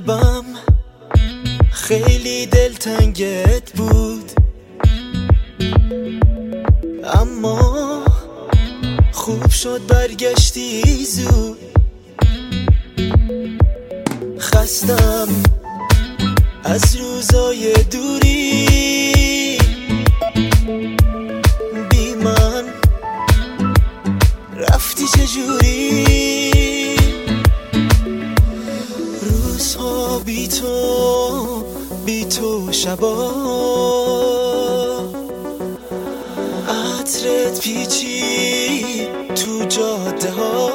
قلبم خیلی دلتنگت بود، اما خوب شد برگشتی زود. خستم از روزای دوری، بی من رفتی چجوری؟ روزها بی تو شبا عطرت پیچی تو جاده ها.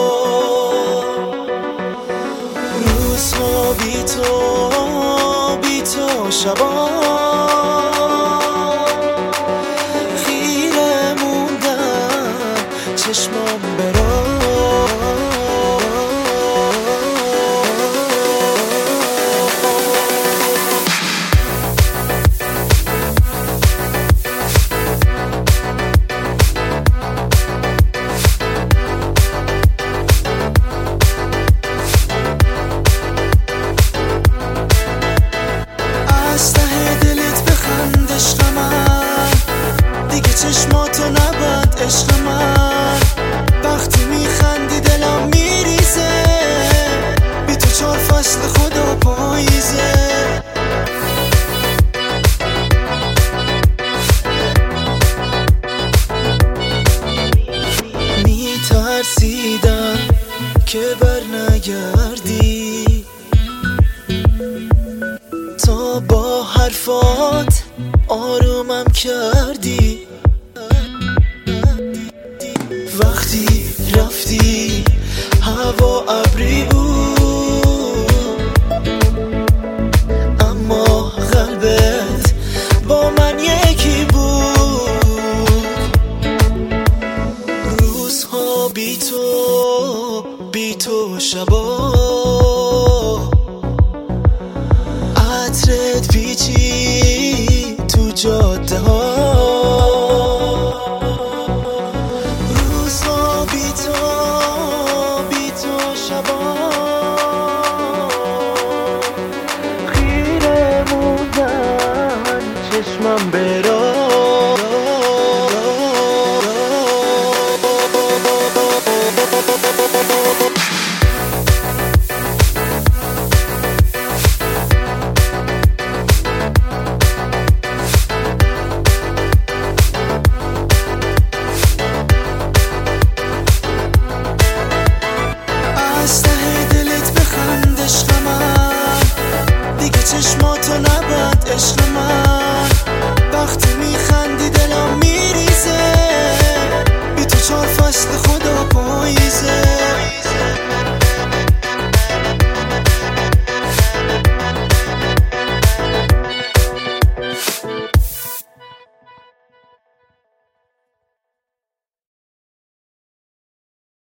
روزها بی تو شبا خیره موندن چشمام برا. چشماتو نباد عشق من، وقتی میخندی دلم میریزه، بی تو 4 فصل خدا پاییزه. میترسیدم که بر نگردی، تا با حرفات آرومم کردی. وقتی رفتی هوا ابری بود، اما قلبت با من یکی بود. روزها بی تو شبا عطرت پیچی تو جاده ها. خیره موندن چشمم برا. چشماتو نباد عشق من، وقتی میخندی دلم میریزه، بی تو 4 فصل خدا